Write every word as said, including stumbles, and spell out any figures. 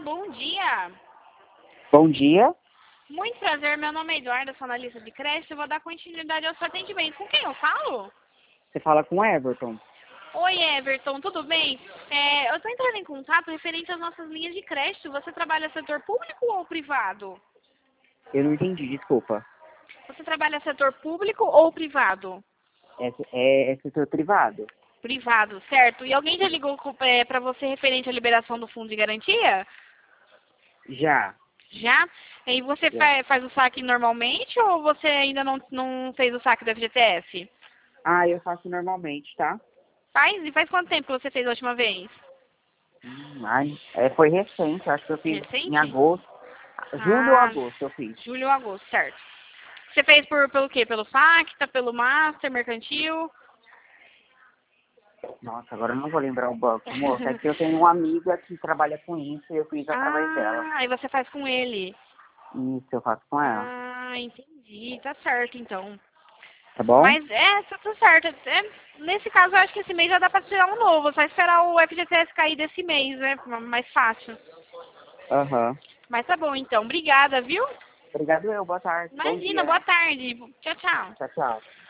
bom dia. Bom dia. Muito prazer, meu nome é Eduarda, sou analista de crédito. Eu vou dar continuidade ao seu atendimento. Com quem eu falo? Você fala com o Everton. Oi, Everton, tudo bem? É, eu estou entrando em contato referente às nossas linhas de crédito. Você trabalha setor público ou privado? Eu não entendi, desculpa. Você trabalha setor público ou privado? É, é, é setor privado? Privado, certo. E alguém já ligou é, para você referente à liberação do fundo de garantia? Já. Já? E você Já. fa faz o saque normalmente ou você ainda não, não fez o saque do F G T S? Ah, eu faço normalmente, tá? Faz? E faz quanto tempo que você fez a última vez? Hum, ai, é, foi recente, acho que eu fiz em Recente? agosto. Julho ou Ah, agosto eu fiz. julho ou agosto, certo. Você fez por, pelo quê? Pelo Facta, pelo Master, Mercantil? Nossa, agora eu não vou lembrar o banco, moça. É que eu tenho uma amiga que trabalha com isso e eu fiz através dela. Ah, aí você faz com ele. Isso, eu faço com ela. Ah, entendi. Tá certo, então. Tá bom? Mas é, tá tudo certo. É, nesse caso, eu acho que esse mês já dá pra tirar um novo. Só esperar o F G T S cair desse mês, né? Mais fácil. Aham. Mas tá bom, então. Obrigada, viu? Obrigado eu, boa tarde. Bom Imagina, dia, boa né? tarde. Tchau, tchau. Tchau, tchau.